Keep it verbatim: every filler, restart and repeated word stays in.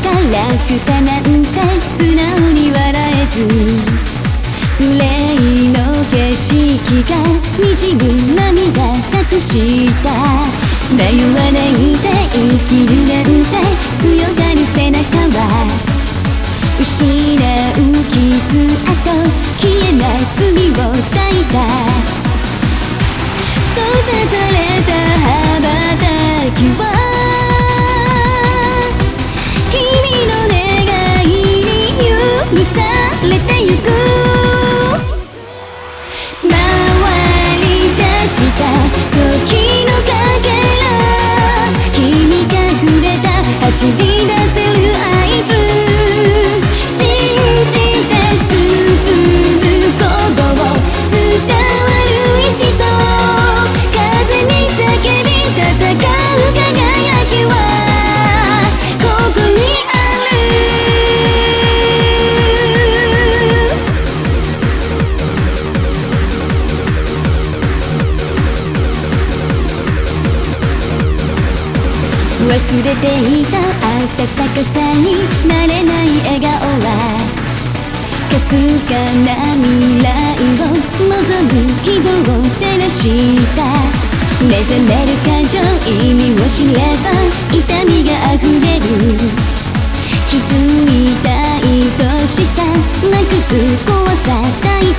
楽だなんて素直に笑えず、憂いの景色が滲む涙隠した。迷わないで生きるなんて強がる背中は、失う傷跡消えない罪を抱いた。閉ざされた羽ばたきは君の願いに許されてゆく。回り出した時のかけら、君が触れた走り出せる合図、信じて進む鼓動、伝わる意志と風に叫び戦う輝きはここにある。忘れていた温かさになれない笑顔は、かすかな未来を望む希望を照らした。目覚める感情意味を知れば痛みが溢れる。気づいた愛しさなくす怖さ抱いた。